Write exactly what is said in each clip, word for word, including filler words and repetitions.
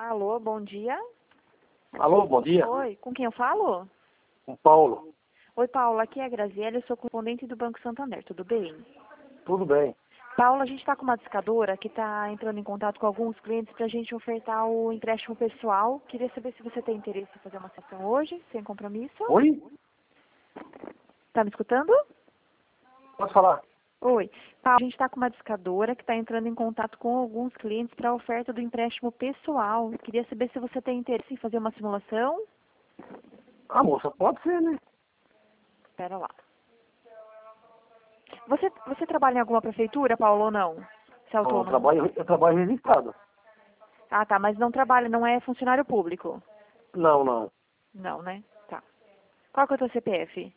Alô, bom dia. Alô, bom dia. Oi, com quem eu falo? Com Paulo. Oi, Paulo, aqui é a Graziela, eu sou correspondente do Banco Santander, tudo bem? Tudo bem. Paulo, a gente está com uma discadora que está entrando em contato com alguns clientes para a gente ofertar o empréstimo pessoal. Queria saber se você tem interesse em fazer uma sessão hoje, sem compromisso. Oi? Tá me escutando? Pode falar. Oi. Paulo, a gente está com uma discadora que está entrando em contato com alguns clientes para a oferta do empréstimo pessoal. Queria saber se você tem interesse em fazer uma simulação. Ah, moça, pode ser, né? Espera lá. Você, você trabalha em alguma prefeitura, Paulo, ou não? Você é Não, eu autônomo? trabalho, eu trabalho registrado. Ah, tá, mas não trabalha, não é funcionário público? Não, não. Não, né? Tá. Qual que é o teu C P F?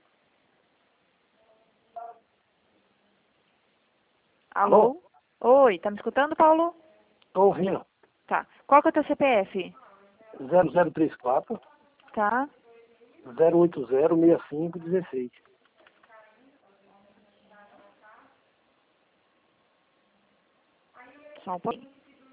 Alô? Oi, tá me escutando, Paulo? Tô ouvindo. Tá. Qual que é o teu C P F? zero zero três quatro, Tá. zero oito zero, seis cinco um seis. Só um pouquinho.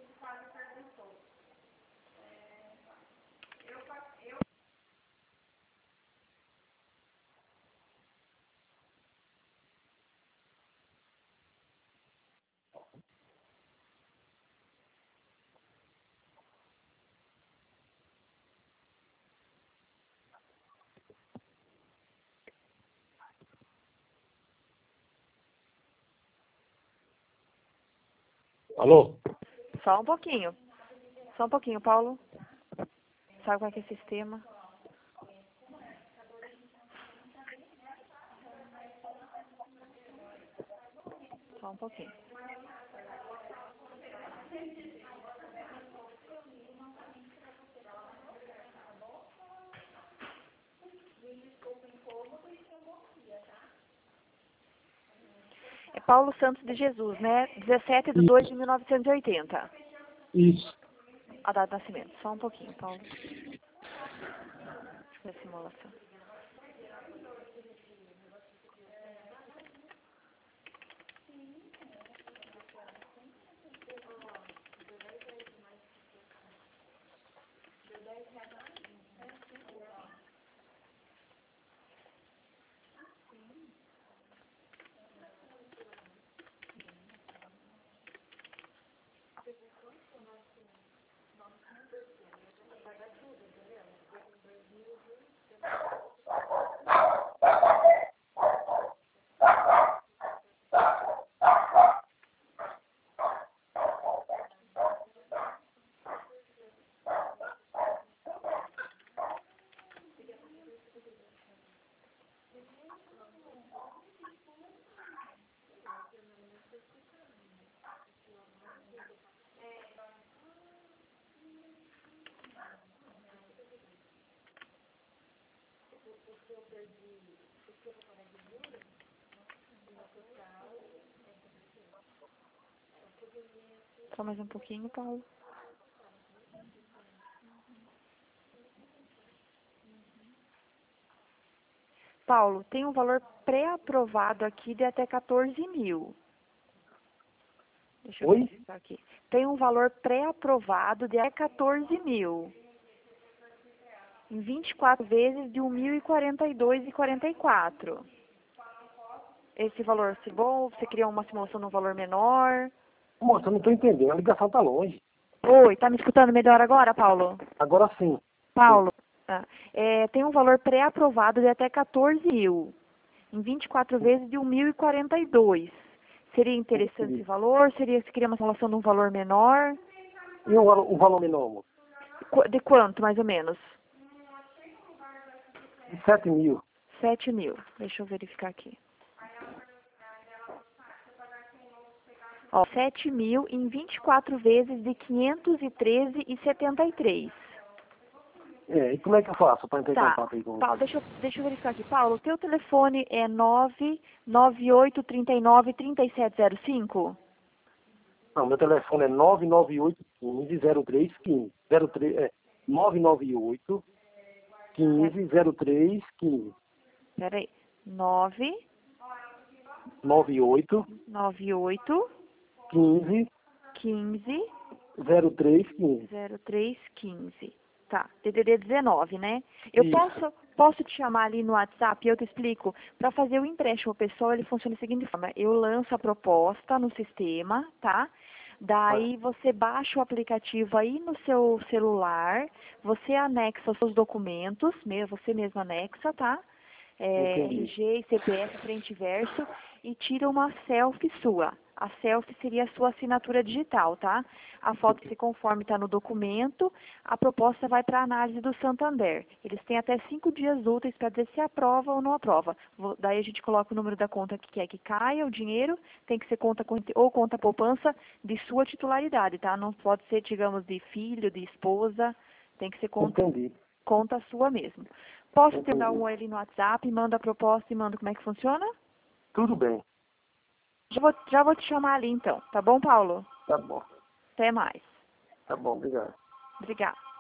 Alô? Só um pouquinho. Só um pouquinho, Paulo. Sabe qual é que é o sistema? Só um pouquinho. É Paulo Santos de Jesus, né? dezessete de dois de mil novecentos e oitenta. Isso. A data de nascimento. Só um pouquinho, Paulo. Deixa eu ver a simulação. Só mais um pouquinho, Paulo. Paulo, tem um valor pré-aprovado aqui de até quatorze mil. Deixa eu Oi? verificar aqui. Tem um valor pré-aprovado de até quatorze mil. Em vinte e quatro vezes de mil e quarenta e dois reais e quarenta e quatro centavos. Esse valor, se bom, você queria uma simulação num valor menor? Moça, eu não tô entendendo. A ligação tá longe. Oi, tá me escutando melhor agora, Paulo? Agora sim. Sim. Paulo, tá. É, tem um valor pré-aprovado de até quatorze mil. Em vinte e quatro vezes de mil e quarenta e dois. Seria interessante esse valor? Seria, se queria uma simulação de um valor menor? E o, valo- o valor menor, moça? Qu- De quanto, mais ou menos? De sete mil. Sete mil. Deixa eu verificar aqui. Ó, sete mil em vinte e quatro vezes de quinhentos e treze reais e setenta e três. É, e como é que eu faço para entrar em Tá. contato aí com Paulo, você? deixa eu, deixa eu verificar aqui. Paulo, o teu telefone é nove nove oito três nove três sete zero cinco? Não, meu telefone é nove nove oito um cinco zero três um cinco. zero três, é, nove nove oito um cinco zero três um cinco. Peraí. nove nove oito nove oito quinze, quinze zero três quinze. zero três quinze. Tá, D D D dezenove, né? Eu Isso. posso, posso te chamar ali no WhatsApp e eu te explico. Para fazer o empréstimo pessoal, ele funciona da seguinte forma. Eu lanço a proposta no sistema, tá? Daí você baixa o aplicativo aí no seu celular, você anexa os seus documentos, você mesmo anexa, tá? É, Entendi. R G, C P F, frente e verso, e tira uma selfie sua. A selfie seria a sua assinatura digital, tá? A foto se conforme está no documento, a proposta vai para a análise do Santander. Eles têm até cinco dias úteis para dizer se aprova ou não aprova. Vou- Daí a gente coloca o número da conta que quer que caia, o dinheiro, tem que ser conta corrente ou conta poupança de sua titularidade, tá? Não pode ser, digamos, de filho, de esposa, tem que ser conta, Entendi. conta sua mesmo. Posso te dar um Entendi. oi ali no WhatsApp, manda a proposta e manda como é que funciona? Tudo bem. Já vou, já vou te chamar ali então, tá bom, Paulo? Tá bom. Até mais. Tá bom, obrigado. Obrigada.